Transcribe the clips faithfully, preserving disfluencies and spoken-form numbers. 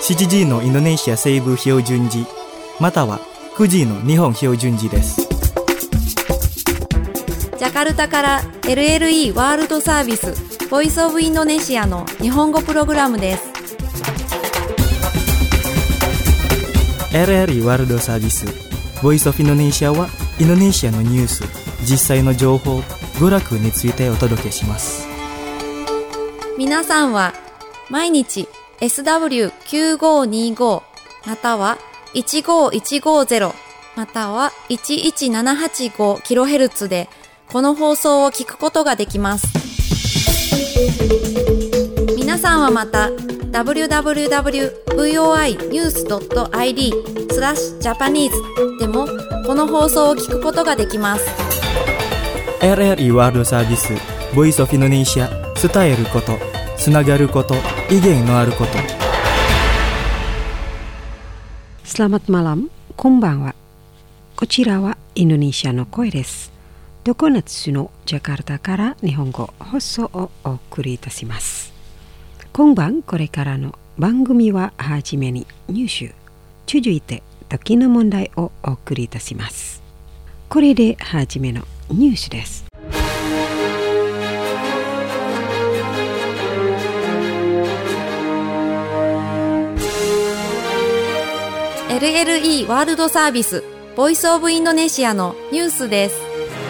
しちじのインドネシア西部標準時またはくじの日本標準時です。 ジャカルタから エルエルイー ワールドサービスボイスオブインドネシアの日本語プログラムです。 エルエルイー ワールドサービスボイスオブインドネシアはインドネシアのニュース、実際の情報、娯楽についてお届けします。 皆さんは毎日 エスダブリューきゅうごにご またはいちごいちごゼロまたはいちいちななはちごキロヘルツ でこの放送を聞くことができます。皆さんはまた ダブリューダブリューダブリュードットブイオーアイニュースドットアイディー スラッシュジャパニーズでもこの放送を聞くことができます。 エルエルイー ワールドサービスボイスオブインドネシア、伝えること、つながること、意見のあること。 Selamat malam、こんばんは。こちらはインドネシアの声です。どこなつのジャカルタから日本語放送をお送りいたします。今晩これからの番組ははじめにニュース、続いて時の問題をお送りいたします。これではじめのニュースです。 エルエルイー ワールドサービスボイスオブインドネシアのニュースです。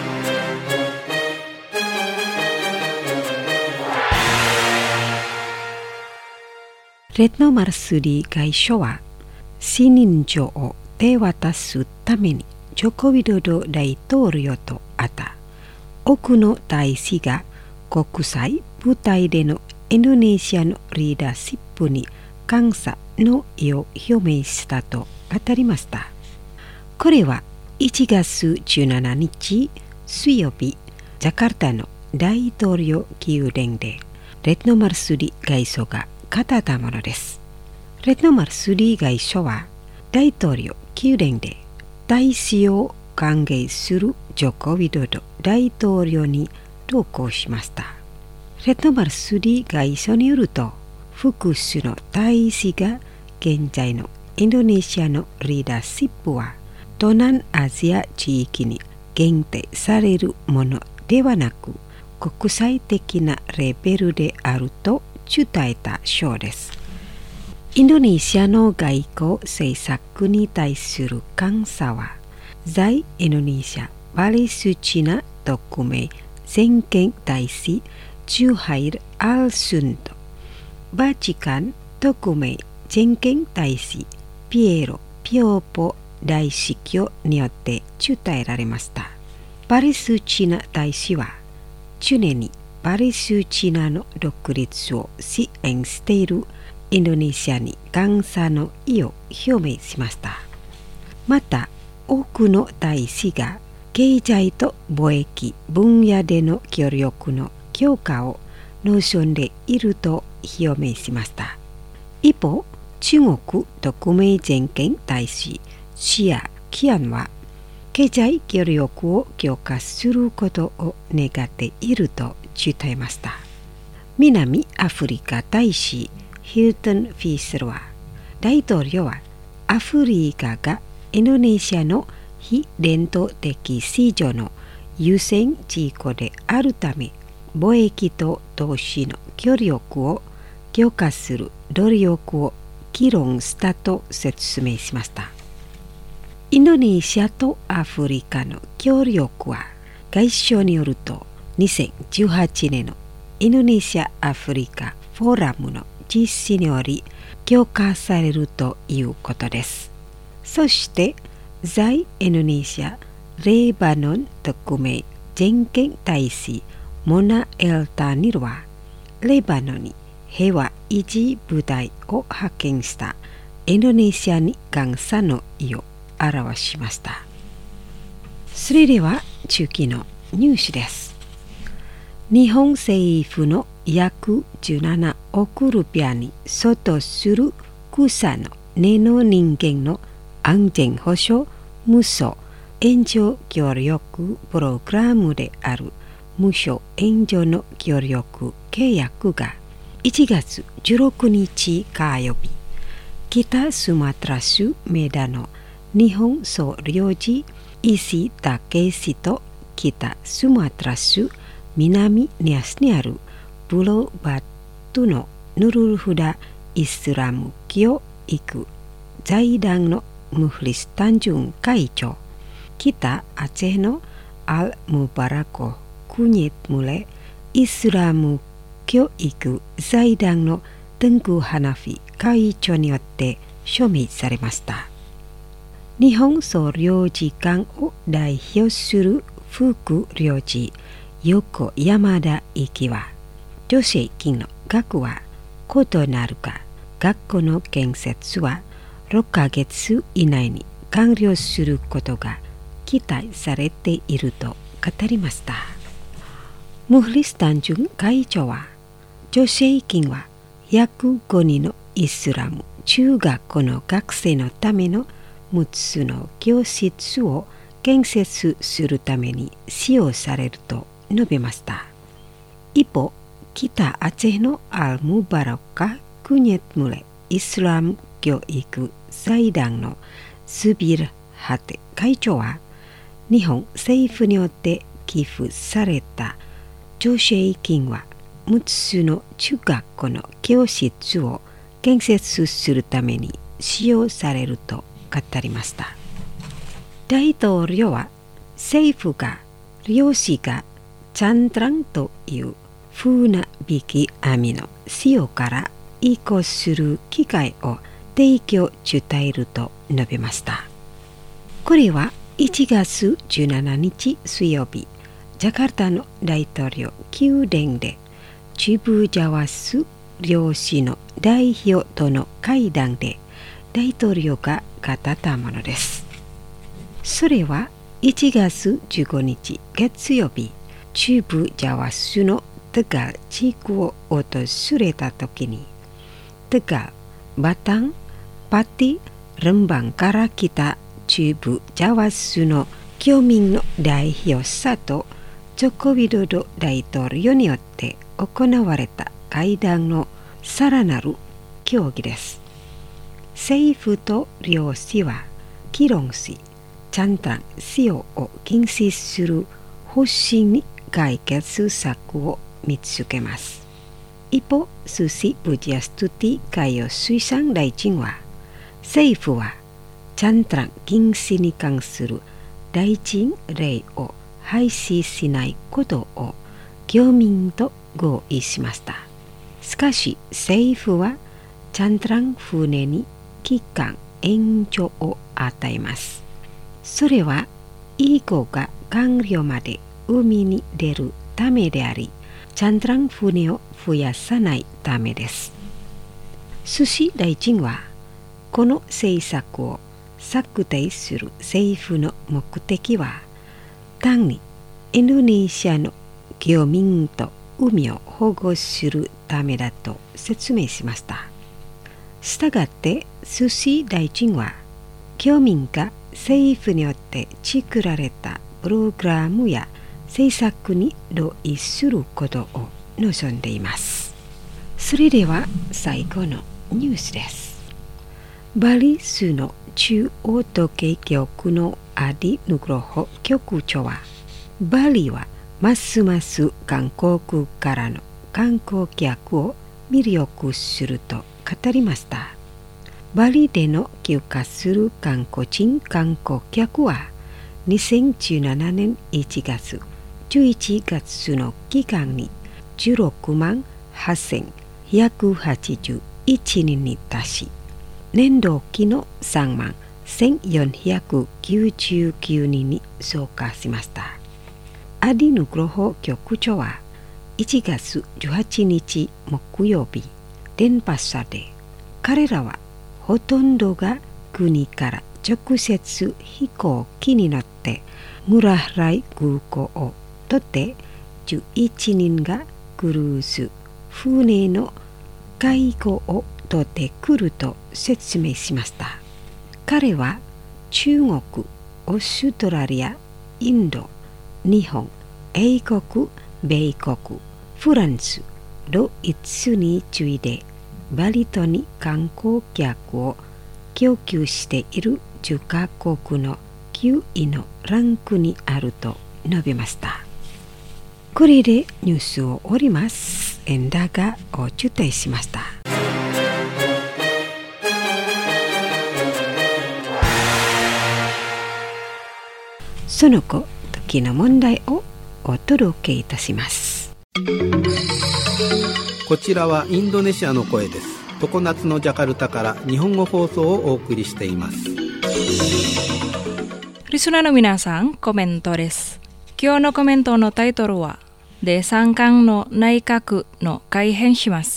レッノマルスリー外相は信任状を手渡すためにジョコウィドド大統領と会った多くの大使が国際舞台でのインドネシアのリーダーシップに感謝の意を表明したと語りました。これはいちがつじゅうしちにち水曜日、ジャカルタの大統領宮殿でレッノマルスリ外相が語ったものです。レッノマルスリ外相は大統領宮殿で大使を歓迎するジョコウィドド大統領に同行しました。レッノマルスリ外相によると、複数の大使が現在のインドネシアのリーダーシップは東南アジア地域に限定されるものではなく国際的なレベルであると伝えたそうです。インドネシアの外交政策に対する感謝は在インドネシアパレスチナ特命全権大使ジュハイル・アルスンド、バチカン特命全権大使ピエロ・ピオポ大司教によって伝えられました。パレスチナ大使は常にパレスチナの独立を支援しているインドネシアに感謝の意を表明しました。また多くの大使が経済と貿易分野での協力の強化を望んでいると表明しました。一方、中国特命全権大使シア・キアンは経済協力を強化することを願っていると伝えました。南アフリカ大使ヒルトン・フィースルは大統領はアフリカがインドネシアの非伝統的市場の優先事項であるため貿易と投資の協力を強化する努力を議論したと説明しました。インドネシアとアフリカの協力は外相によるとにせんじゅうはちねんのインドネシア・アフリカフォーラムの実施により強化されるということです。そして在インドネシア・レバノン特命全権大使モナ・エルタニルはレバノンに平和維持部隊を派遣したインドネシアに感謝の意を表しました。それでは中期のニュースです。日本政府の約じゅうななおくルピアに相当する草の根の人間の安全保障無償援助協力プログラムである無償援助の協力契約がいちがつじゅうろくにち火曜日北スマトラ州メダの日本総領事石武氏と北スマトラ州南ニアスにあるプロバトのヌルルフダイスラム教育財団のムフリス単純会長、北アチェのアルムバラコクニエトムレイスラム教育財団のテングハナフィ会長によって署名されました。日本総領事館を代表する副領事横山田行きは、助成金の額は異なるが、学校の建設はろっかげつ以内に完了することが期待されていると語りました。ムフリス単純会長は、助成金はひゃくごにんのイスラム中学校の学生のためのむっつの教室を建設するために使用されると述べました。一方、北アチェのアルムバラカクニエトムレイスラム教育財団のスビルハテ会長は、日本政府によって寄付された助成金はむっつの中学校の教室を建設するために使用されると語りました。大統領は、政府が漁師がチャントランという船引き網の使用から移行する機会を提供していると述べました。これはいちがつじゅうしちにち水曜日、ジャカルタの大統領宮殿でチブジャワス漁師の代表との会談で大統領が語ったものです。それはいちがつじゅうごにち月曜日、チブジャワスのテガル地区を訪れた時に、テガル、バタン、パティ、レンバンから来たチブジャワスの教民の代表者とジョコビドド大統領によって行われた会談のさらなる協議です。政府と漁師は議論し、チャントラン使用を禁止する方針に解決策を見つけます。一方、スシ・ブジャストゥティ海洋水産大臣は、政府はチャントラン禁止に関する大臣令を廃止しないことを漁民と合意しました。しかし政府はチャントラン船に期間延長を与えます。それは移行が完了まで海に出るためであり、チャントラン船を増やさないためです。寿司大臣は、この政策を策定する政府の目的は、単にインドネシアの漁民と海を保護するためだと説明しました。したがって寿司大臣は、漁民が政府によって作られたプログラムや政策に同意することを望んでいます。それでは最後のニュースです。バリ州の中央時計局のアディ・ヌグロホ局長は、バリはますます韓国からの観光客を魅力すると語りました。バリでの休暇する韓国人観光客はにせんじゅうななねんいちがつ、じゅういちがつの期間にじゅうろくまんはっせんひゃくはちじゅういちにんに達し、年同期のさんまんせんよんひゃくきゅうじゅうきゅうにんに増加しました。アディ・ヌグロホ局長はいちがつじゅうはちにち木曜日、電波社で、彼らはほとんどが国から直接飛行機に乗って村原空港を取ってじゅういちにんがクルーズ船の介護を取ってくると説明しました。彼は中国、オーストラリア、インド、日本、英国、米国、フランス、ドイツに次いでバリ島に観光客を供給しているじゅっカ国のきゅういのランクにあると述べました。これでニュースを終わります。エンダがお伝えしました。その後、時の問題をお届けいたします。 こちらはインドネシアの声です。常夏のジャカルタから日本語放送をお送りしています。 リスナーの皆さん、コメントです。今日のコメントのタイトルは第三巻の内閣の改編します。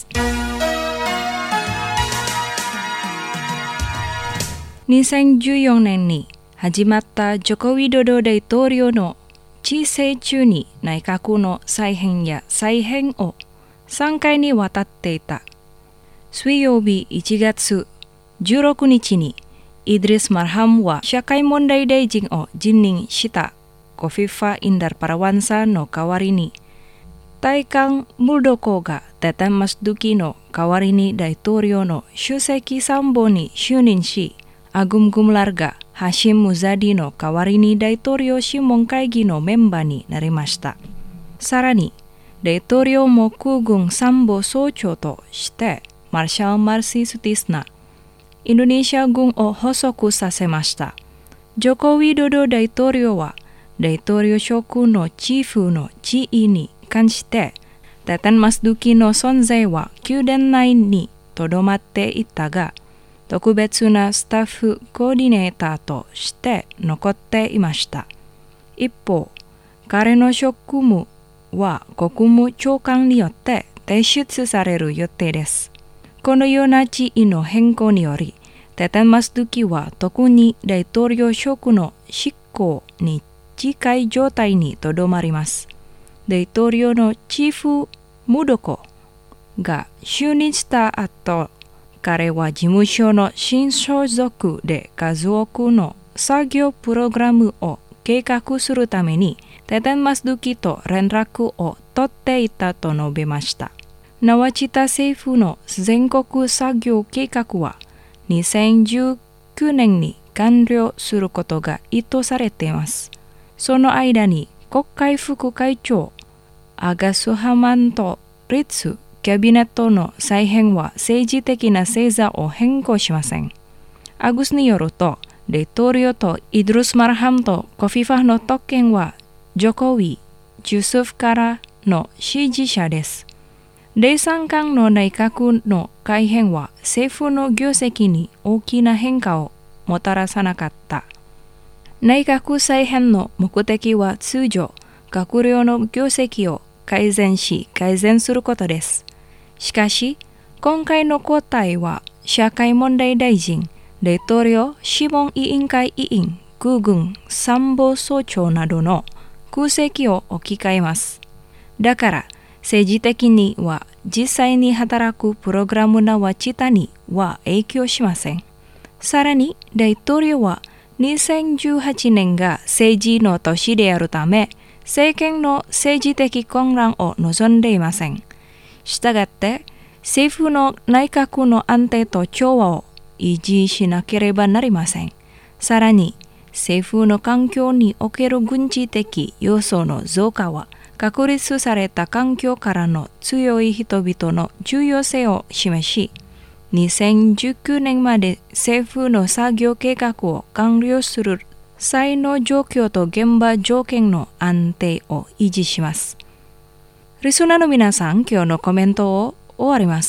にせんじゅうよねんに始まったジョコウィドド大統領の治世中に内閣の再編や再編をさんかいにわたっていた。水曜日いちがつじゅうろくにちにイドリス・マルハムは社会問題大臣を辞任したコフィファ・インダル・パラワンサの代わりに、大韓ムルドコがテタン・マスドゥキの代わりに大統領の首席参謀に就任し、アグム・グムラルがハシム・ムザディの代わりに大統領諮問会議のメンバーになりました。さらに、大統領も空軍参謀総長としてマルシャル・マルシー・スティスナ、インドネシア軍を発足させました。ジョコウィドド大統領は大統領職のチーフの地位に関して、テタン・マスドゥキの存在は宮殿内にとどまっていたが、特別なスタッフコーディネーターとして残っていました。一方、彼の職務は国務長官によって提出される予定です。このような地位の変更により、テタン・マスドゥキは特に大統領職の執行に近い状態にとどまります。大統領のチーフ・ムドコが就任した後、彼は事務所の新所属で数多くの作業プログラムを計画するためにテタン・マスドゥキと連絡を取っていたと述べました。ナワチタ政府の全国作業計画はにせんじゅうきゅうねんに完了することが意図されています。その間に国会副会長アガス・ハマント・リツキャビネットの再編は政治的な星座を変更しません。アグスによると、大統領とイドリス・マルハムとコフィファの特権はジョコウィ・ジュスフからの支持者です。第三巻の内閣の改編は政府の業績に大きな変化をもたらさなかった。内閣再編の目的は通常、閣僚の業績を改善し改善することです。しかし、今回の交代は社会問題大臣、大統領諮問委員会委員、空軍参謀総長などの空席を置き換えます。だから、政治的には実際に働くプログラムナワチタには影響しません。さらに、大統領はにせんじゅうはちねんが政治の年であるため、政権の政治的混乱を望んでいません。したがって、政府の内閣の安定と調和を維持しなければなりません。さらに、政府の環境における軍事的要素の増加は、確立された環境からの強い人々の重要性を示し、にせんじゅうきゅうねんまで政府の作業計画を完了する際の状況と現場条件の安定を維持します。リスナーの皆さん、今日のコメントを終わります。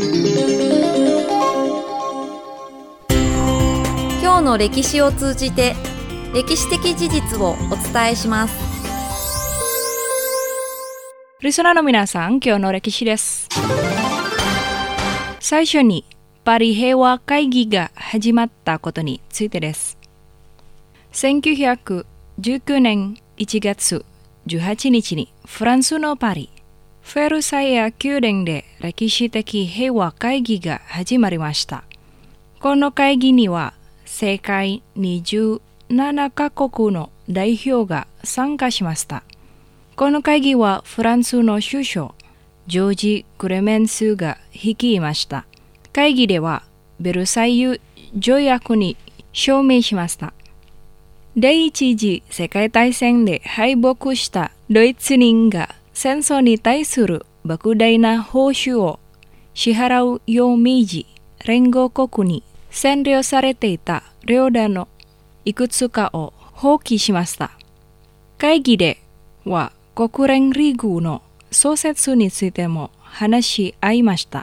今日の歴史を通じて歴史的事実をお伝えします。 リスナーの皆さん、今日の歴史です。最初にパリ平和会議が始まったことについてです。せんきゅうひゃくじゅうきゅうねんいちがつじゅうはちにちにフランスのパリ、フェルサイユ宮殿で歴史的平和会議が始まりました。この会議には世界にじゅうななカ国の代表が参加しました。この会議はフランスの首相、ジョージ・クレメンスが率いました。 会議ではベルサイユ条約に署名しました。第一次世界大戦で敗北したドイツ人が戦争に対する莫大な報酬を支払うよう命じ、連合国に占領されていた領土のいくつかを放棄しました。会議では国連リーグの創設についても話し合いました。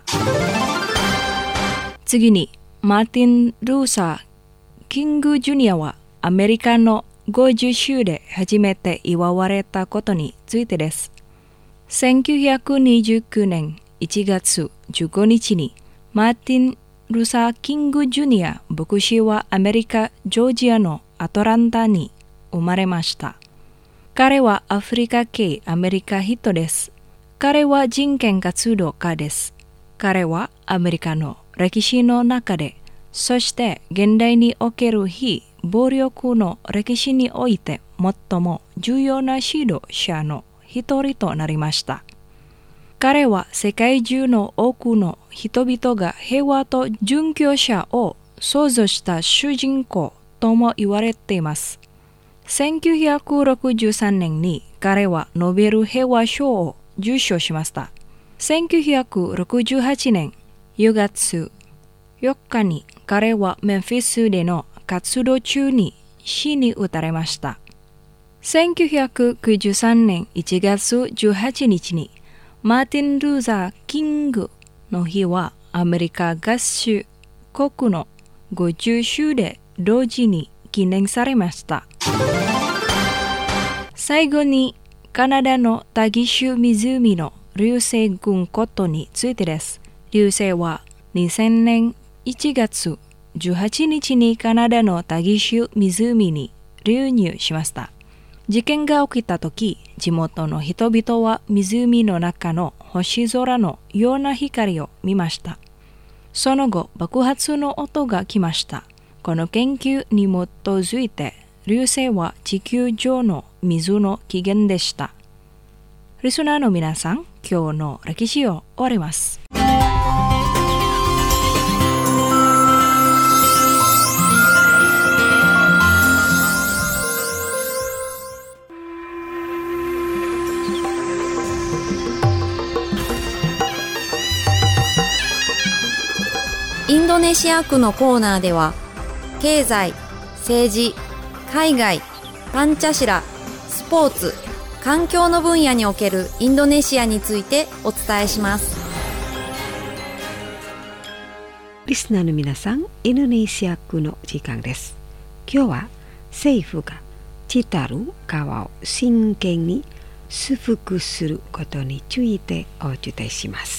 次に、マーティン・ルーサー・キング・ジュニアはアメリカのごじゅっ州で初めて祝われたことについてです。せんきゅうひゃくにじゅうきゅうねんいちがつじゅうごにちにマーティン・ルーサー・キング・ジュニア牧師はアメリカ・ジョージアのアトランタに生まれました。彼はアフリカ系アメリカ人です。彼は人権活動家です。彼はアメリカの歴史の中で、そして現代における非暴力の歴史において最も重要な指導者の一人となりました。彼は世界中の多くの人々が平和と殉教者を創造した主人公とも言われています。せんきゅうひゃくろくじゅうさんねんに彼はノーベル平和賞を受賞しました。せんきゅうひゃくろくじゅうはちねんゆうがつよっかに彼はメンフィスでの活動中に死に打たれました。せんきゅうひゃくきゅうじゅうさんねんいちがつじゅうはちにちにマーティン・ルーザー・キングの日はアメリカ合衆国のごじゅっ州で同時に記念されました。最後にカナダのタギシュ湖の流星群ことについてです。流星はにせんねんいちがつじゅうはちにちにカナダのタギシュ湖に流入しました。事件が起きたとき、地元の人々は湖の中の星空のような光を見ました。その後、爆発の音が来ました。この研究に基づいて、流星は地球上の水の起源でした。リスナーの皆さん、今日の歴史を終わります。 インドネシア区のコーナーでは、経済、政治、海外、パンチャシラ、スポーツ、環境の分野におけるインドネシアについてお伝えします。 リスナーの皆さん、インドネシア区の時間です。今日は政府がチタル川を真剣に修復することについてお伝えします。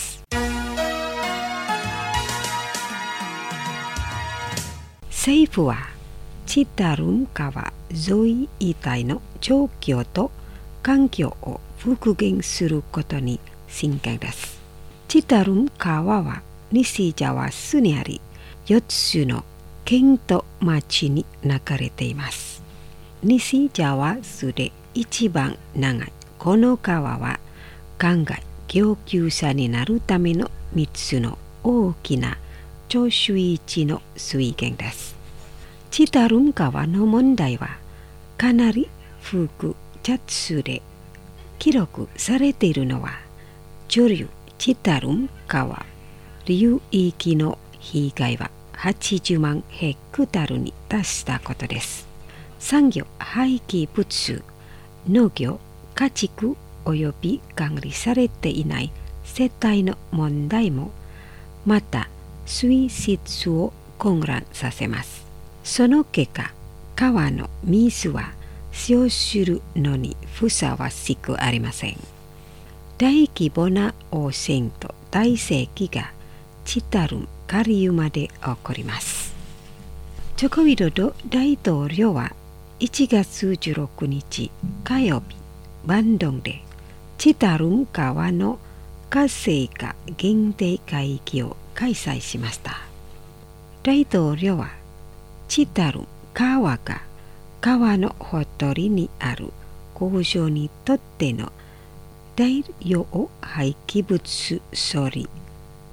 政府はチタルン川沿い一帯の状況と環境を復元することに真剣です。チタルン川は西ジャワ州にあり、よっつの県と町に流れています。西ジャワ州で一番長いこの川は灌漑供給者になるためのみっつの大きな貯水池の水源です。チタルン川の問題はかなり複雑で、記録されているのは上流チタルン川流域の被害ははちじゅうまんヘクタールに達したことです。産業廃棄物、農業、家畜および管理されていない世帯の問題もまた水質を混乱させます。その結果、川の水は使用するのにふさわしくありません。大規模な汚染と大盛期がチタルン下流まで起こります。ジョコウィドド大統領はいちがつじゅうろくにち火曜日、バンドンでチタルン川の活性化限定会議を開催しました。大統領はチタルン川が川のほとりにある工場にとっての大量廃棄物処理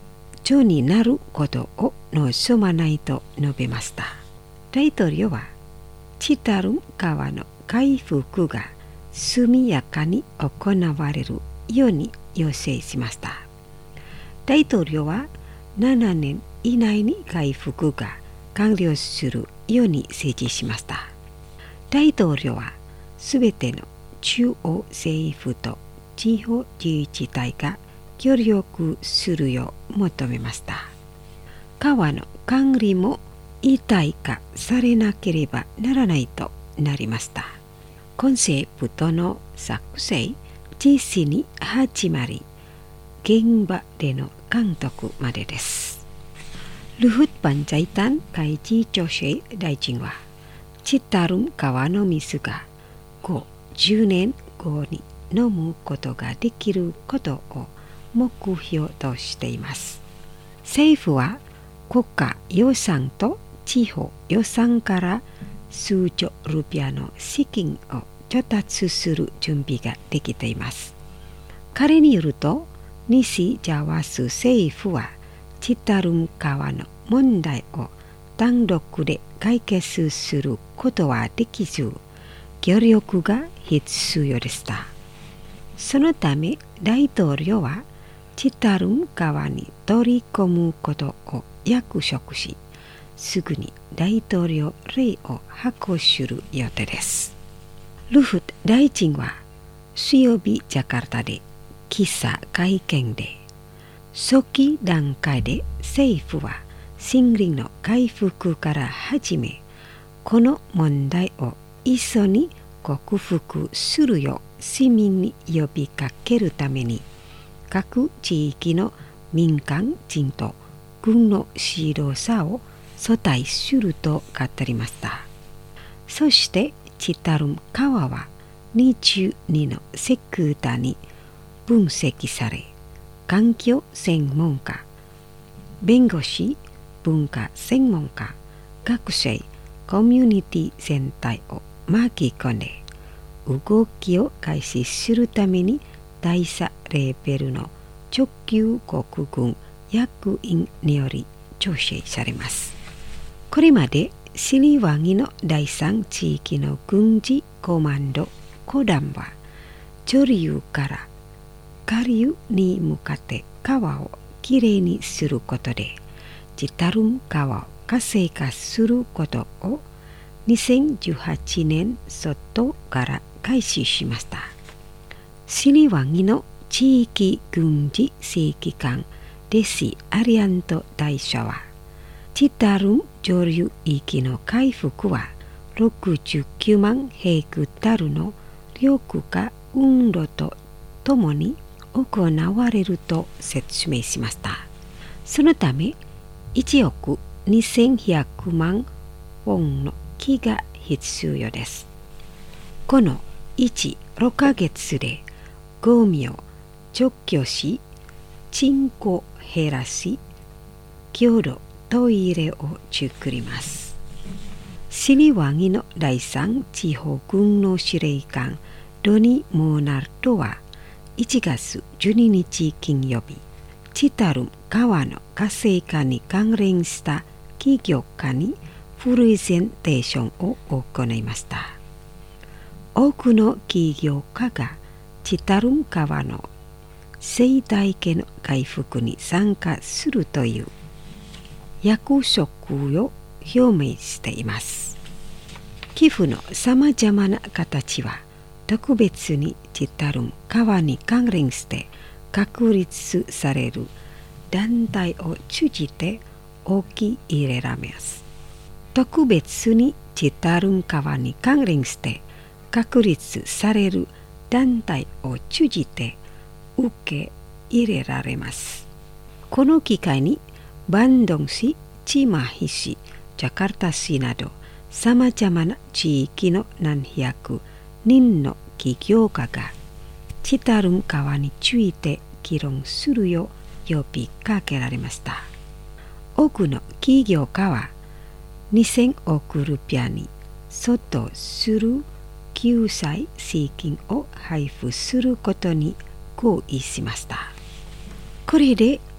長になることを望まないと述べました。大統領はチタルン川の回復が速やかに行われるように要請しました。大統領はななねん以内に回復が完了するように指示しました。大統領はすべての中央政府と地方自治体が協力するよう求めました。川の管理も一体化されなければならないとなりました。コンセプトの作成、実施に始まり、現場での監督までです。ルフッパンチャイタン海事調整大臣は、チタルン川の水がご、じゅうねんごに飲むことができることを目標としています。政府は国家予算と地方予算から数兆ルピアの資金を調達する準備ができています。彼によると、西ジャワス政府はチタルン川の問題を単独で解決することはできず、協力が必要でした。そのため大統領はチタルン川に取り込むことを約束し、すぐに大統領令を発行する予定です。ルフト大臣は水曜日ジャカルタで記者会見で、初期段階で政府は森林の回復から始め、この問題を一緒に克服するよう市民に呼びかけるために、各地域の民間人と軍の指導者を招待すると語りました。そしてチタルン川はにじゅうにのセクターに分析され、環境専門家、弁護士、文化専門家、学生、コミュニティ全体を巻き込んで、動きを開始するために大佐レベルの直級国軍役員により調整されます。これまでシリワギの第三地域の軍事コマンドコダンは、上流から下流に向かって川をきれいにすることで、チタルン川を活性化することをにせんじゅうはちねん外から開始しました。シリワギの地域軍事正規官デシ・アリアント大佐は、チタルン上流域の回復はろくじゅうきゅうまんヘクタールの緑化運動とともに行われると説明しました。そのためいちおくにせんひゃくまんウォンの木が必要です。このいち、ろっかげつでゴミを除去し、チンコを減らし、共同トイレを作ります。シリワギの第三地方軍の司令官ドニ・モーナルドはいちがつじゅうににち金曜日、チタルン川の活性化に関連した企業家にプレゼンテーションを行いました。多くの企業家がチタルン川の生態系の回復に参加するという約束を表明しています。寄付のさまざまな形は特別にチタルン川に関連して確立される団体を通じて大きい入れられます。特別にチタルン川に関連して確立される団体を通じて受け入れられます。この機会にバンドン市、チマヒ市、ジャカルタ市などさまざまな地域の何百人の企業家がチタルン川について議論するよう呼びかけられました。多くの企業家はにせんおくルピアに相当する救済資金を配布することに合意しました。これで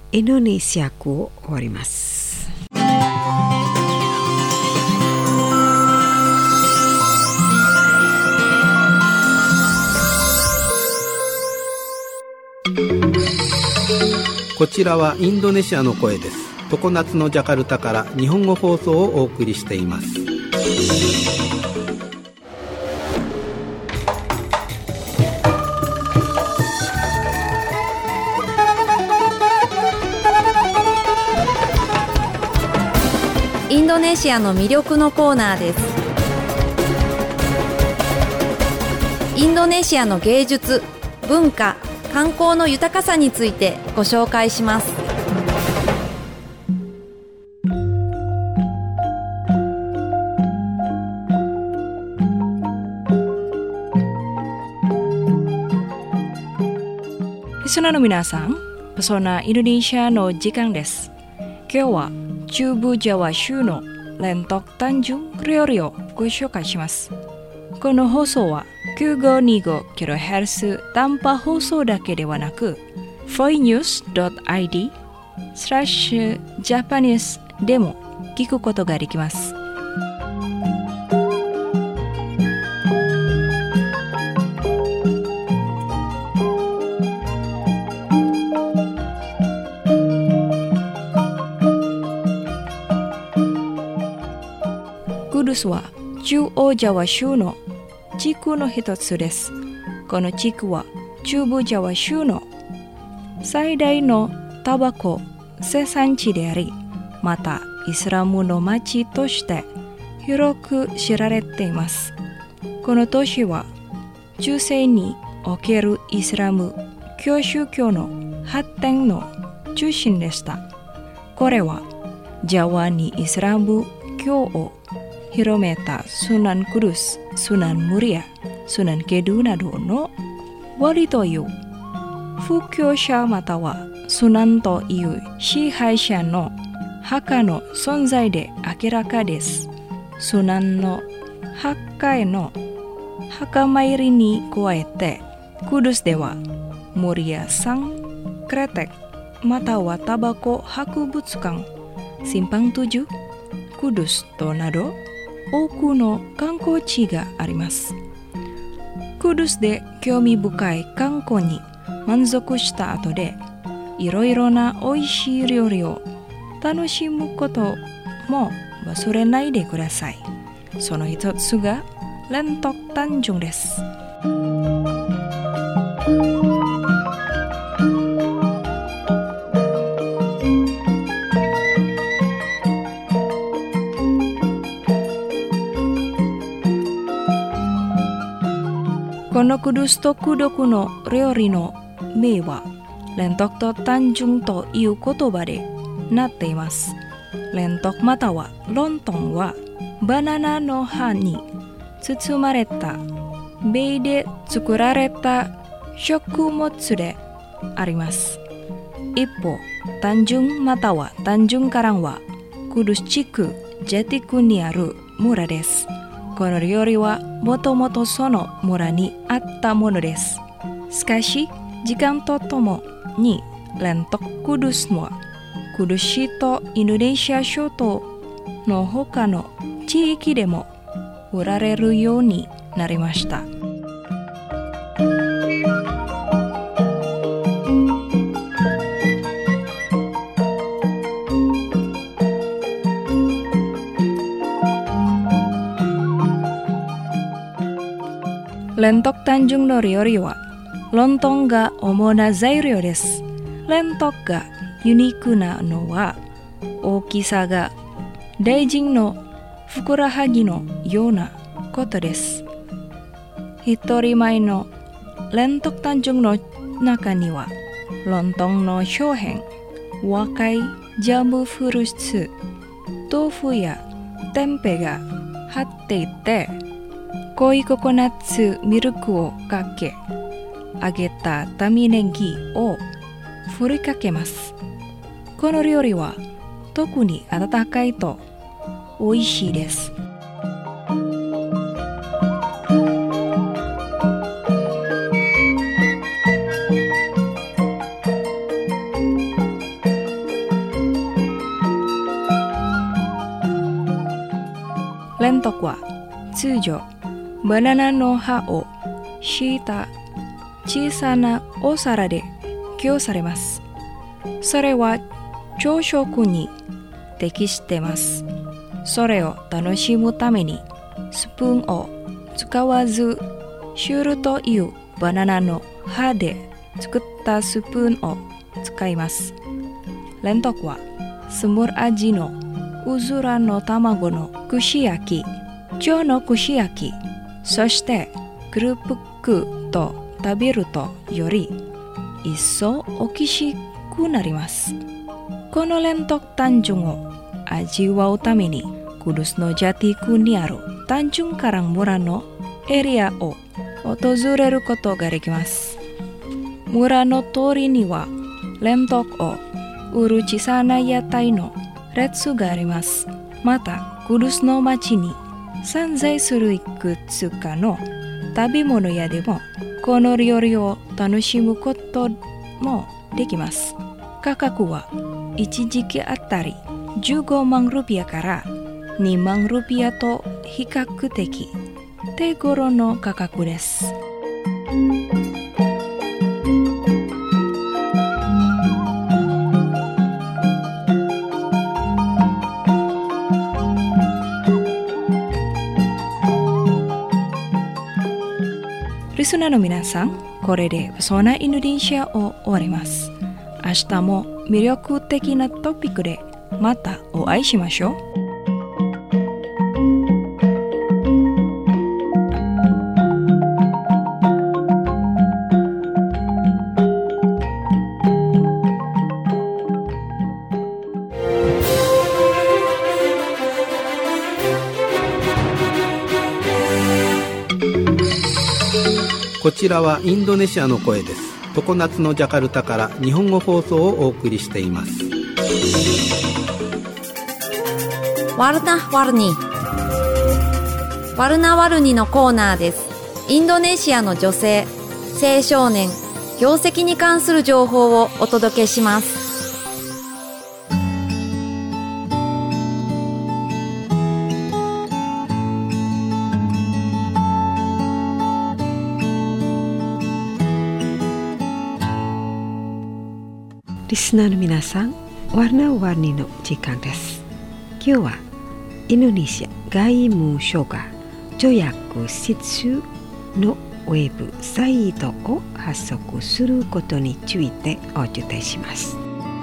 インドネシア語を終わります。 こちらはインドネシアの声です。常夏のジャカルタから日本語放送をお送りしています。 インドネシアの魅力のコーナーです。インドネシアの芸術、文化、観光の豊かさについてご紹介します。 リスナーの皆さん、ペソナインドネシアの時間です。今日は中部ジャワ州のレントクタンジュン料理をご紹介します。この放送はきゅうごにごキロヘルツ 短波放送だけではなく フォーイーニュースドットアイディー スラッシュジャパニーズでも聞くことができます。クドゥスは中央ジャワ州の地区の一つです。この地区は中部ジャワ州の最大のタバコ生産地であり、またイスラムの町として広く知られています。この都市は中世におけるイスラム教宗教の発展の中心でした。これはジャワにイスラム教を広めたスナンクドゥス、スナンムリア、スナンケドゥなどのワリという布教者またはスナンという支配者の墓の存在で明らかです。スナンの墓への墓参りに加えて、クドゥスでは森や山、クレテクまたはタバコ博物館、シンパントゥジュ、クドゥスとなど多くの観光地があります。クドゥスで興味深い観光に満足した後で、いろいろな美味しい料理を楽しむことも忘れないでください。その一つがレントクタンジュンです。このクドゥスとクドクの料理の名はレントクとタンジュンという言葉でなっています。レントクまたはロントンはバナナの葉に包まれたベイで作られた食物であります。一方、タンジュンまたはタンジュンカランはクドゥス地区ジェティクにある村です。この料理はもともとその村にあったものです。しかし、時間とともにレントククドゥスはクドゥ市とインドネシア諸島の他の地域でも売られるようになりました。レントクタンジュンの料理はロントンが主な材料です。レントクがユニークなのは大きさが大臣のふくらはぎのようなことです。一人前のレントクタンジュンの中にはロントンの小片、若いジャムフルーツ、豆腐や天ぺが入っていて、濃いココナッツミルクをかけ、揚げた玉ねぎをふりかけます。この料理は特に温かいと美味しいです。 レントクは通常バナナの葉を敷いた小さなお皿で供与されます。それは朝食に適しています。それを楽しむためにスプーンを使わず、シュールというバナナの葉で作ったスプーンを使います。レントクはスムール味のうずらの卵の串焼き、蝶の串焼き、そしてクルプックと食べるとより一層おいしくなります。このレントク単純を味わうためにクルスのジャティ区にある単純カラン村のエリアを訪れることができます。村の通りにはレントクを売る小さな屋台の列があります。またクルスの町に散在するいくつかの食べ物屋でもこの料理を楽しむこともできます。価格はいちじきあたりじゅうごまんルピアからにまんルピアと比較的手頃の価格です。リスナーの皆さん、これでそんなインドネシアを終わります。明日も魅力的なトピックでまたお会いしましょう。 こちらはインドネシアの声です。常夏のジャカルタから日本語放送をお送りしています。 ワルナワルニワルナワルニのコーナーです。インドネシアの女性、青少年、業績に関する情報をお届けします。 リスナーの皆さん、ワルナワルニの時間です。今日はインドネシア外務省が助役施設のウェブサイトを発足することについてお伝えします。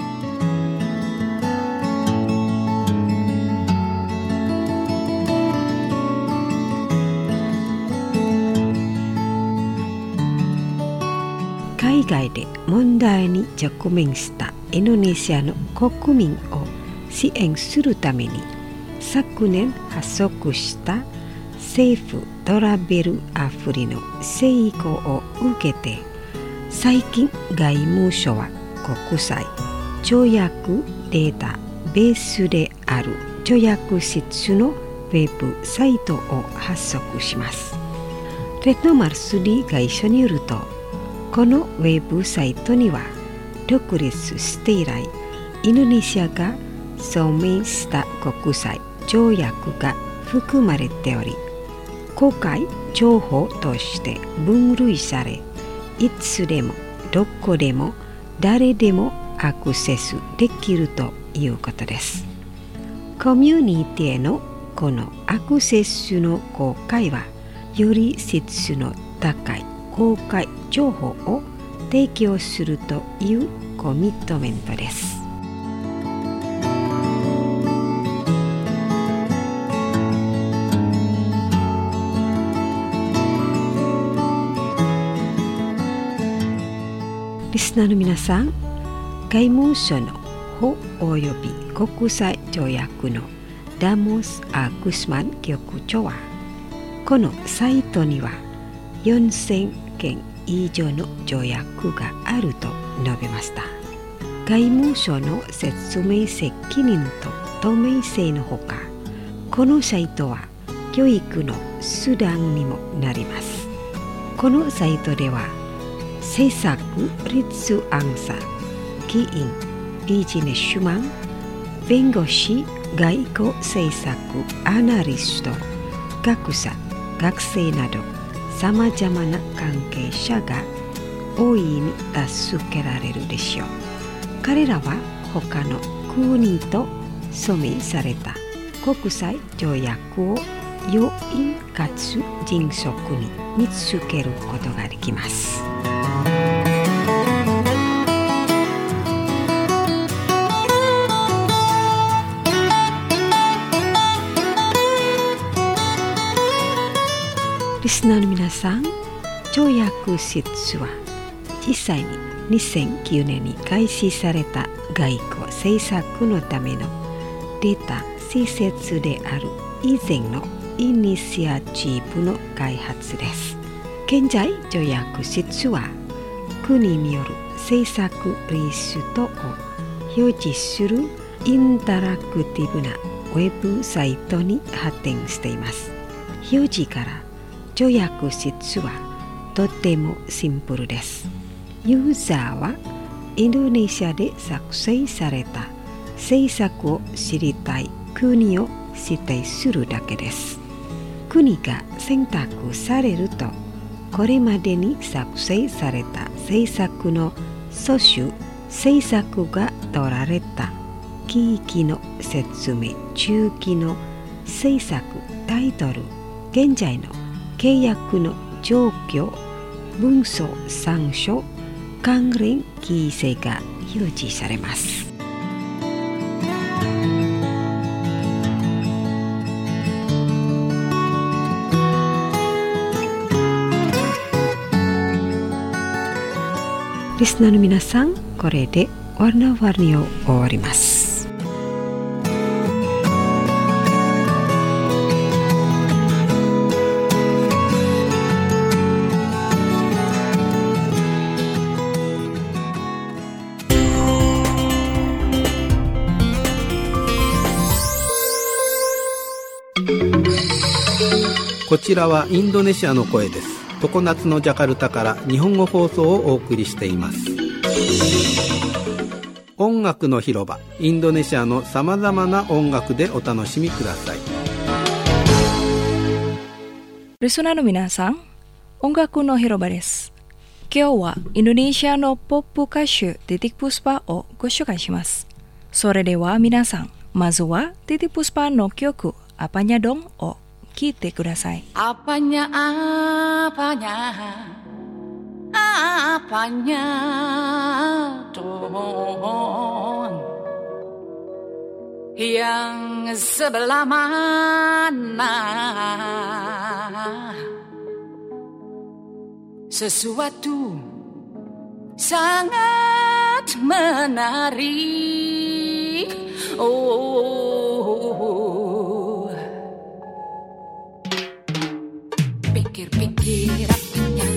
海外で問題に直面したインドネシアの国民を支援するために昨年発足した政府トラベルアプリの成功を受けて、最近外務省は国際条約データベースである助役施設のウェブサイトを発足します。レッドマルスリー会社によると、このウェブサイトには独立して以来インドネシアが署名した国際条約が含まれており、公開情報として分類され、いつでもどこでも誰でもアクセスできるということです。コミュニティへのこのアクセスの公開は、より質の高い公開情報を提供するというコミットメントです。リスナーの皆さん、外務省の法および国際条約のダモス・アグスマン局長は、このサイトにはよんせんけん以上の条約があると述べました。外務省の説明責任と透明性のほか、このサイトは教育の手段にもなります。このサイトでは政策立案者、議員、ビジネスマン、弁護士、外交政策アナリスト、 学者、学生などさまざまな関係者が大いに助けられるでしょう。彼らは他の国と署名された国際条約を容易かつ迅速に見つけることができます。リスナーの皆さん、条約施設は実際ににせんきゅうねんに開始された外交政策のためのデータ施設である以前のイニシアチブの開発です。現在、条約施設は国による政策リストを表示するインタラクティブなウェブサイトに発展しています。表示から条約施設はとてもシンプルです。ユーザーはインドネシアで作成された政策を知りたい国を指定するだけです。国が選択されると、これまでに作成された政策の訴訟、政策が取られた地域の説明、中期の政策タイトル、現在の契約の状況、文書参照、関連記載が表示されます。リスナーの皆さん、これでワルナワルニを終わります。 こちらはインドネシアの声です。常夏のジャカルタから日本語放送をお送りしています。音楽の広場、インドネシアのさまざまな音楽でお楽しみください。 リスナーの皆さん、音楽の広場です。今日はインドネシアのポップ歌手ティティク・プスパをご紹介します。それでは皆さん、まずはティティク・プスパの曲Apanya Dongを聞いてください。 Apanya, apanya, apanya dong yang sebelah mana sesuatu sangat menarik. Oh, pikir-pikir apanya,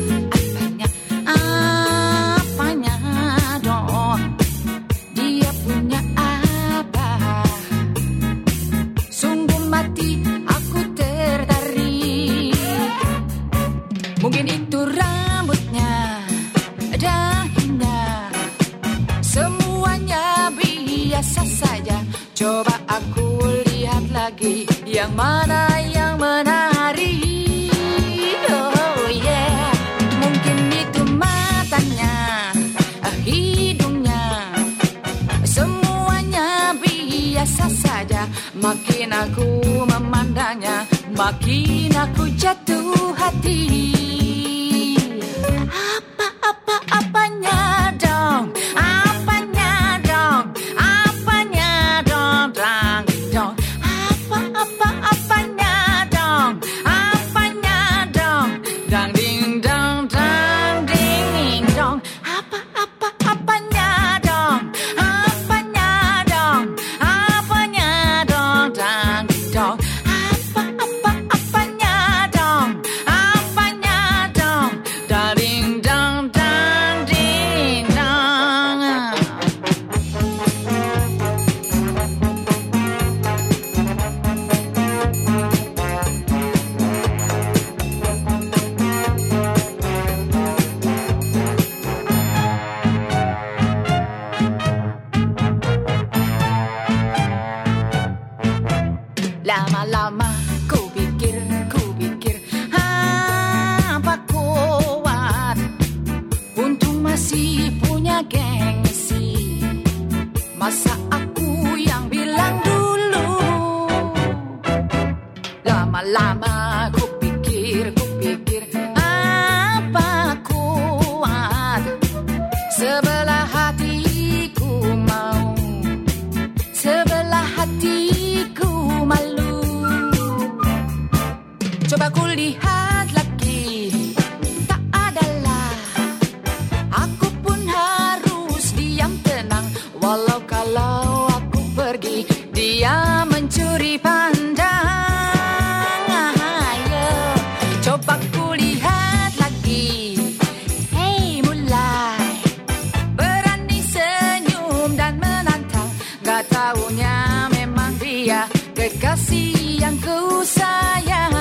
apanya, apanya dong. Dia punya apa? Sungguh mati aku tertarik. Mungkin itu rambutnya, dahinya, semuanya biasa saja. Coba aku lihat lagi, yang mana yang menarik. Oh yeah, mungkin itu matanya, hidungnya, semuanya biasa saja. Makin aku memandangnya, makin aku jatuh hati. Apa-apa-apanya dong, apanya dong, apanya dong, dong, dong. Apa-apa-apanya dong, apanya dong, dang ding dong, dang ding dong. Apa-apa-apanya dong, apanya dong, apanya dong, dang dong. Apa-apa-apanya dong, apanya dong, dang ding dong, dang ding dong. Lama-lama ku pikir, ku punya gengsi. Masa aku yang bilang dulu. Lama-lama ku pikir, ku pikir apa kuat. Sebelah hatiku mau, sebelah hatiku malu. Coba ku lihat lagi, tak adalah. Aku pun harus diam tenang. Walau kalau aku pergi, dia mencuri pandang. Ayo, coba ku lihat lagi. Hey, mulai berani senyum dan menantang. Gak taunya memang dia kekasih yang ku sayang.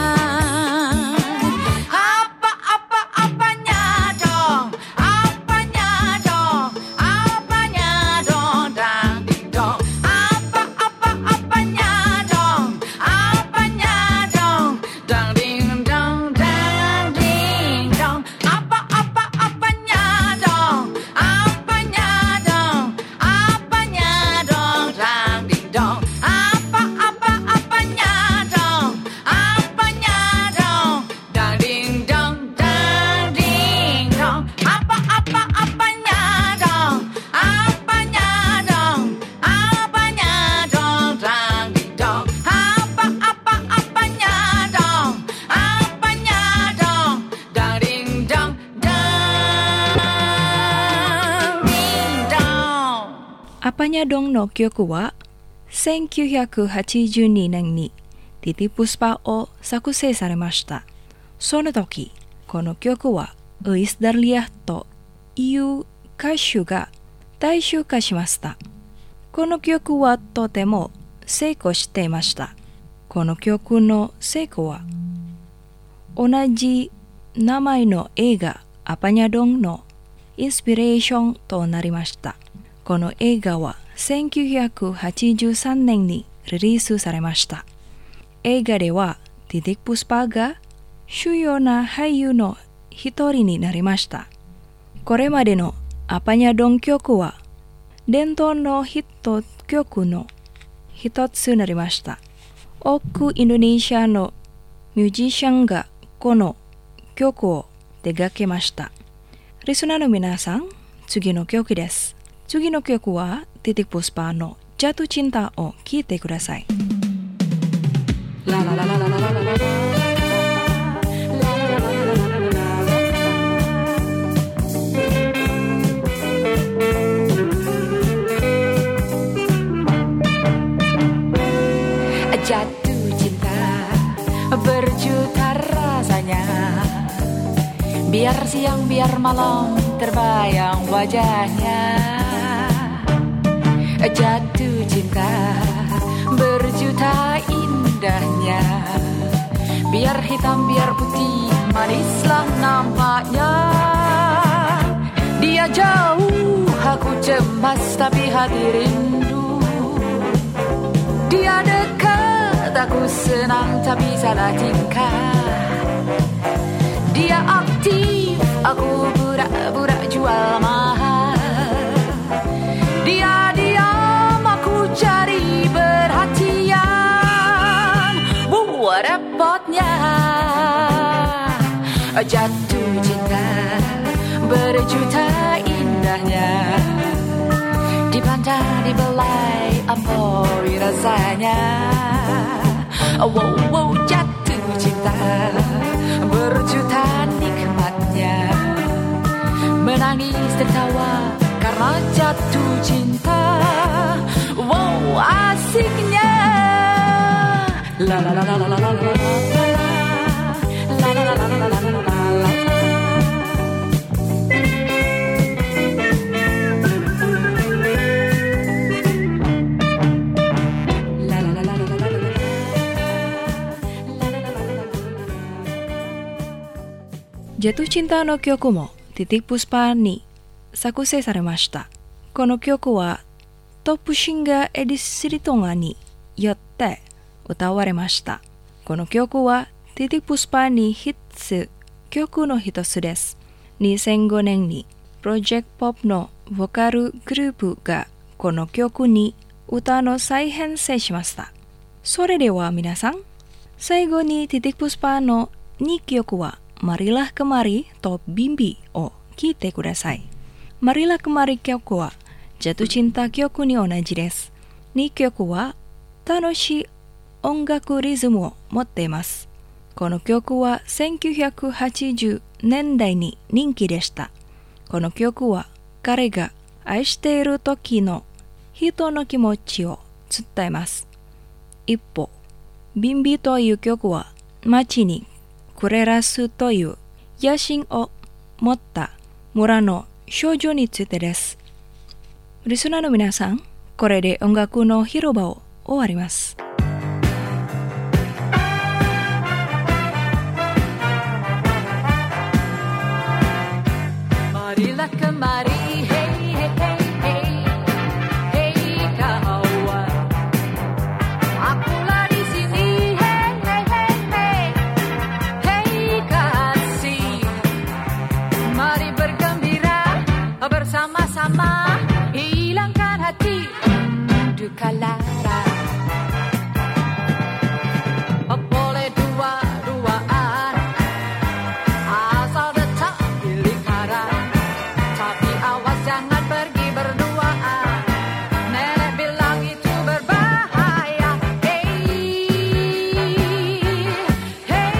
Apa-apa-apanya dong, apanya dong, apanya dong, dang ding dong. Apa-apa-apanya dong, apanya dong, dang ding dong, dang ding dong. Apa-apa-apanya dong, apanya dong, apanya dong, dang ding dong. Apa-apa-apanya dong, apanya dong, dang ding dong, dang ding dong. Apa-apa-apanya dong, apanya dong, apanya dong, dang ding dong. Apa-apa-apanya dong, apanya dong, dang ding dong, dang ding dong. Apanya dong no kyoku waせんきゅうひゃくはちじゅうにねんにティティプスパを作成されました。その時、この曲はウイス・ダルリアという歌手が大集化しました。この曲はとても成功していました。この曲の成功は同じ名前の映画アパニャドンのインスピレーションとなりました。この映画はせんきゅうひゃくはちじゅうさんねんにリリースされました。映画ではティティプスパが主要な俳優の一人になりました。これまでのアパニャドン曲は伝統のヒット曲の一つになりました。多くインドネシアのミュージシャンがこの曲を手掛けました。リスナーの皆さん、次の曲です。次の曲はティティプスパのJatuh Cintaを聴いてください。 Jatuh cinta berjuta rasanya. Biar siang biar malam terbayang wajahnya. Jatuh cinta berjuta indahnya. Biar hitam biar putih manislah nampaknya. Dia jauh aku cemas tapi hati rindu. Dia dekat aku senang tapi salah tingkah. Dia aktif aku pura-pura jual mahal. Dia diam aku cari perhatian. Buat repotnya jatuh cinta berjuta indahnya. Dipandang dibelai ampoi rasanya. Wow wow jatuh cinta berjuta nikmatnya. Menangis tertawa karena jatuh cinta. Wow asiknya. La la la la la la la la la la la la la la la. Jatuh Cinta no Kyoku mo Titik Puspa ni sakusei saremashita. この曲はトップシンガーエディス・シリトンガによって歌われました。この曲はティティプスパにヒッツ曲の一つです。にせんごねんにプロジェクトポップのボカルグループがこの曲に歌の再編成しました。それでは皆さん、最後にティティクプスパのにきょくはMarilah Kemari to Bimbiを聴いてください。Marilah Kemari 曲はJatuh Cinta 曲に同じです。にきょくは楽しい音楽リズムを持っています。この曲はせんきゅうひゃくはちじゅうねんだいに人気でした。この曲は彼が愛している時の人の気持ちを伝えます。一方、ビンビという曲は街にクレラスという野心を持った村の少女についてです。リスナーの皆さん、これで音楽の広場を終わります。 Marilah kemari, hey, hey, hey, hey, hey kawan. Akulah di sini, hey, hey, hey, hey, hey kasih. Mari bergembira bersama-sama, hilangkan hati duka lara. Boleh dua-duaan, asal tetap pilih arah. Tapi awas jangan pergi berduaan. Nenek bilang itu berbahaya. Hey, hey,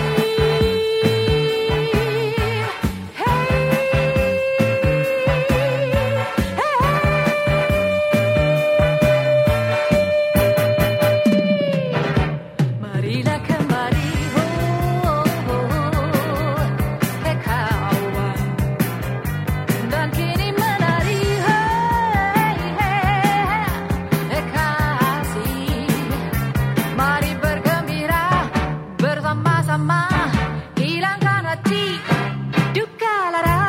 hey, Marilah kemari, oh, oh, oh, hey kawan. Dan kini menari, hey, hey, hey kasih. Mari bergembira bersama-sama, hilangkan hati duka lara.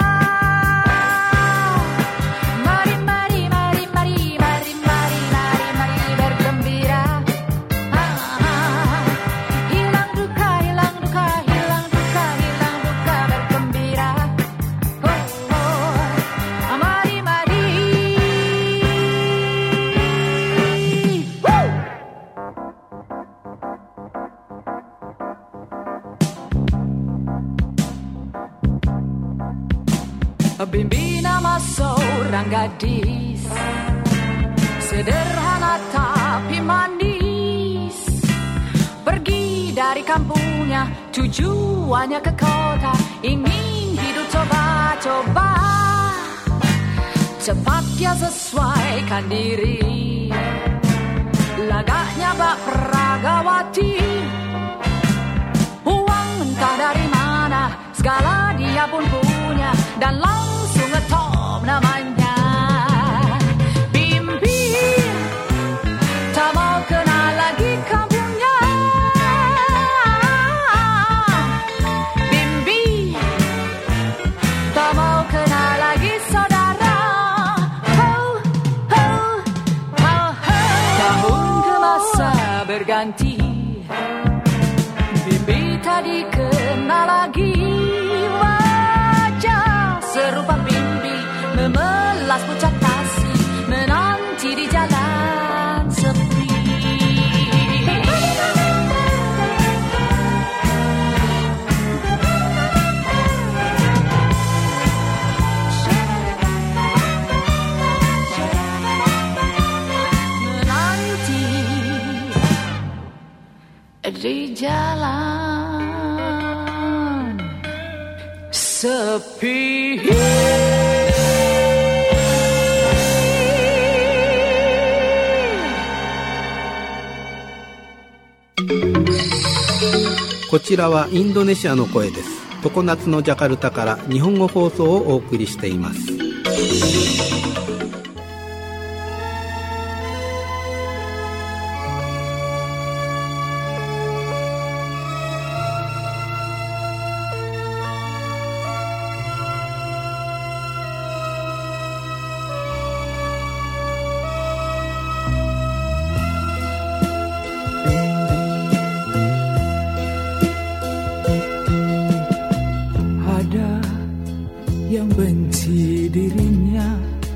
Mari, mari, mari, mari, mari, mari, mari, mari bergembira. Ah, ah. Hilang duka, hilang duka, hilang duka, hilang duka bergembira. Oh, oh. Mari, mari. Woo! Bimbi nama seorang gadis, sederhana tapi manis. Pergi dari kampungnya, tujuannya ke kota, ingin hidup coba-coba. Cepat dia sesuaikan diri, lagaknya bak peragawati. Uang entah dari mana, segala dia pun punya, dan langsung ngetop namanya. Bimbi tak mau kenal lagi kampungnya. Bimbi tak mau kenal lagi saudara. Ho, ho, ho, ho. Tahun ke masa berganti, Bimbi tak dikenal lagi. Wajah serupa Bimbi memelas pucat kasih, menanti di jalan sepi. Menanti di jalan sepi. 「こちらはインドネシアの声です。常夏のジャカルタから日本語放送をお送りしています。 Ada yang benci dirinya,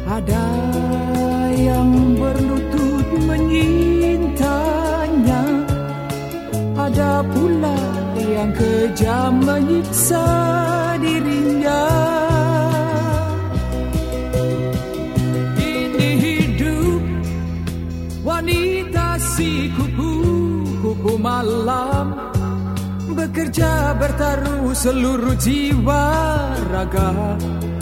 Ada yang berlutut menyintanya, ada pula yang kejam menyiksa dirinya. Ini hidup wanita si kupu-kupu malam, bekerja bertaruh seluruh jiwa raga.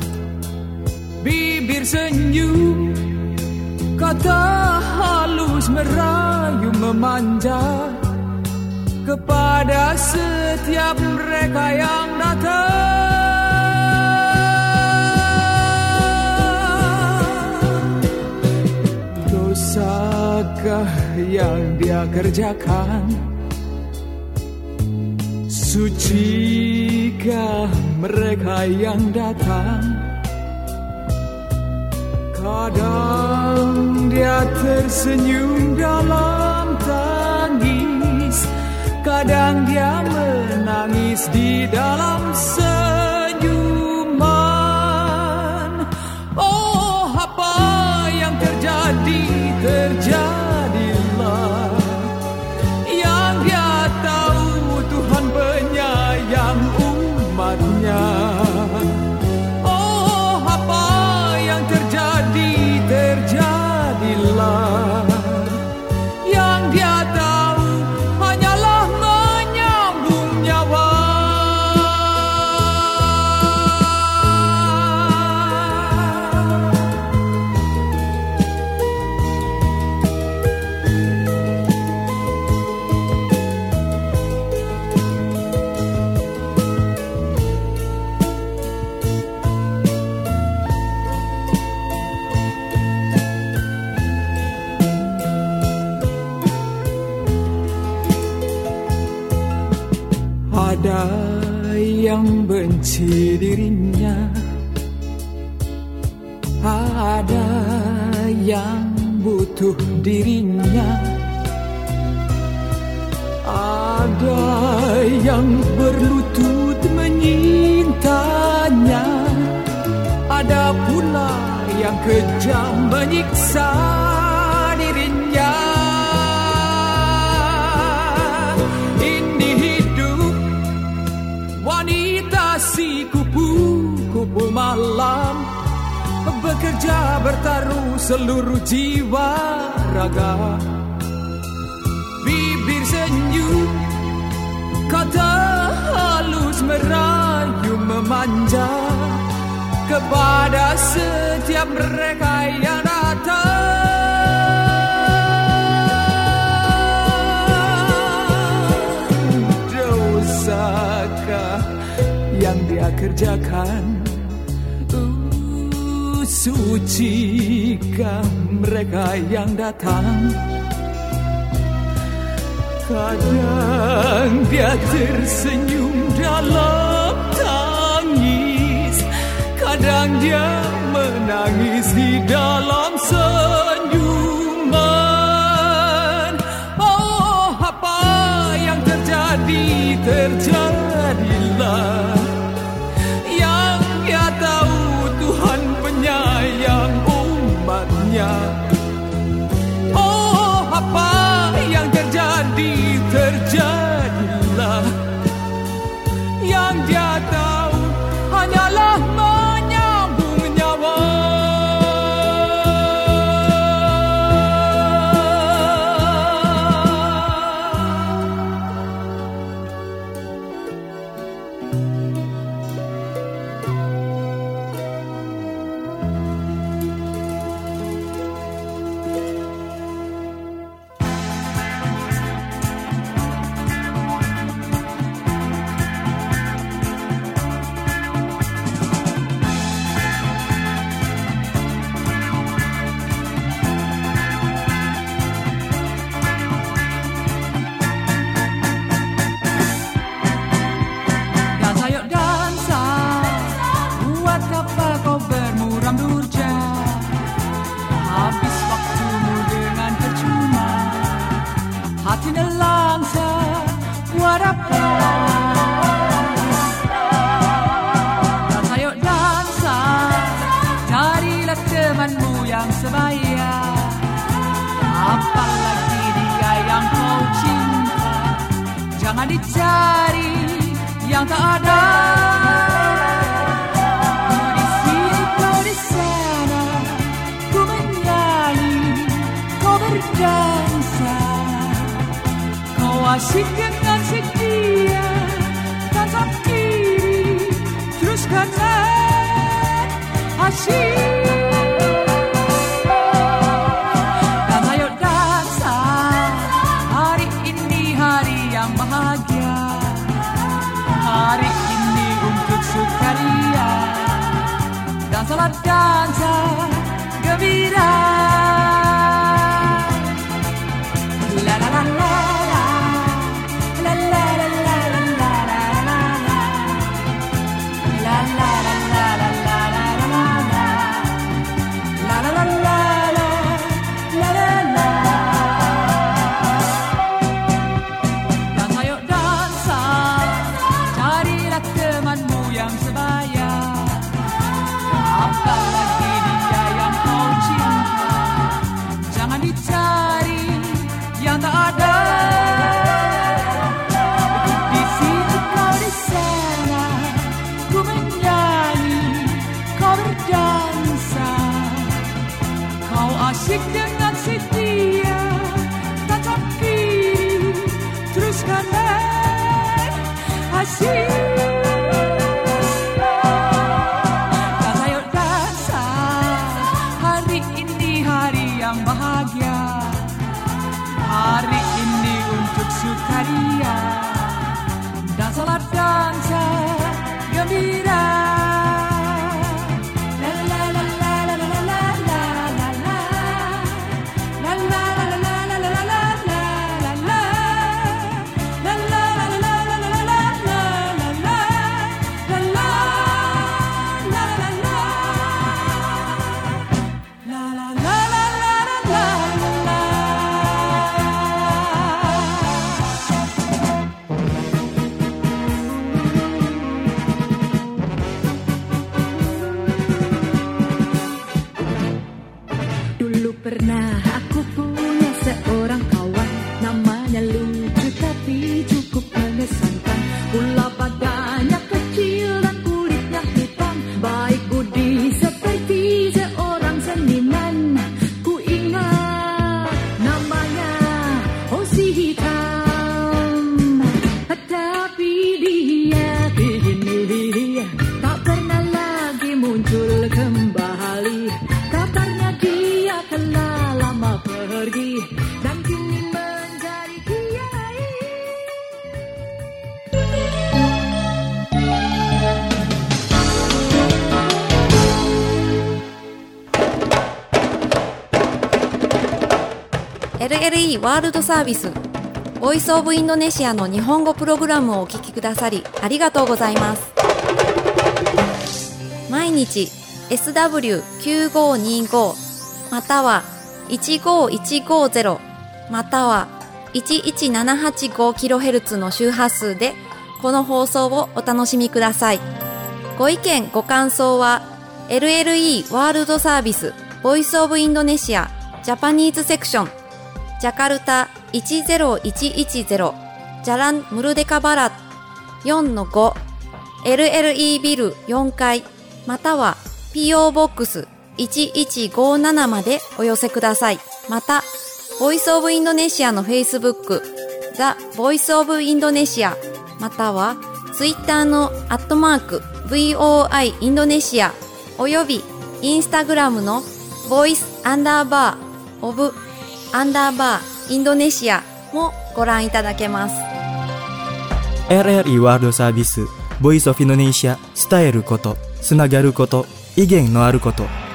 Bibir senyum, kata halus merayu memanja kepada setiap mereka yang datang. Dosakah yang dia kerjakan? Sucikah mereka yang datang? Kadang dia tersenyum dalam tangis, kadang dia menangis di dalam senyuman. Oh, apa yang terjadi, terjadilah. Yang dia tahu Tuhan penyayang umatnya. Oh, apa yang terjadi, terjadilah. Yang dia tahu hanyalah menyambung nyawa. Ada yang benci dirinya, ada yang butuh dirinya, ada yang berlutut menyintanya, ada pula yang kejam menyiksa dirinya. Wanita si kupu-kupu malam, bekerja bertaruh seluruh jiwa raga. Bibir senyum, kata halus merayu memanja kepada setiap mereka yang datang. Dosakah yang dia kerjakan? Uh, sucikah mereka yang datang? Kadang dia tersenyum dalam tangis, kadang dia menangis di dalam senyuman. Oh, apa yang terjadi, terjadilah. Yang dia tahu Tuhan penyayang umatnya. Oh, apa yang terjadi, terjadilah. Yang dia tahu hanyalah menyambung nyawa. temanmu yang sebaya. Apalagi dia yang kau cinta, jangan dicari yang tak ada. Di sini kau di sana, ku menyanyi, kau berdansa. Kau asyik dengan si dia, tanpa kiri, terus kanan, asyik. Dan ayo dansa, hari ini hari yang bahagia. Hari ini untuk sukaria, dansalah dansa gembira. La la la la. Asyik dengan si dia, tatap kiri, terus kanan, asyik. Dan ayo dansa, hari ini hari yang bahagia. Hari ini untuk sukaria, dansalah dansa gembira. Pernah aku punya seorang kawan, namanya lucu tapi cukup mengesankan. Pula badannya kecil dan kulitnya hitam, baik budi seperti seorang seniman. Ku ingat namanya Osi Hitam, tapi dia kini tak pernah lagi muncul kembali. Kabarnya dia telah lama pergi dan kini menjadi kiai. エルエルイー ワールドサービスボイスオブインドネシアの日本語プログラムをお聞きくださりありがとうございます。毎日 エスダブリューきゅうごにご またはいちごいちごゼロまたはいちいちななはちごキロヘルツ の周波数でこの放送をお楽しみください。ご意見ご感想は エルエルイー ワールドサービスボイスオブインドネシアジャパニーズセクションジャカルタいちゼロいちいちゼロジャランムルデカバラ よんのご エルエルイー ビルよんかいまたは ピーオー ボックスいちいちごななまでお寄せください。また、ボイスオブインドネシアの Facebook、The Voice of Indonesia、または Twitter のアットマーク ブイオーアイ インドネシアおよび Instagram の Voice アンダーバー of アンダーバーインドネシアもご覧いただけます。 エルエルイー ワールドサービスボイスオフインドネシア伝えること、つながること、意見のあること。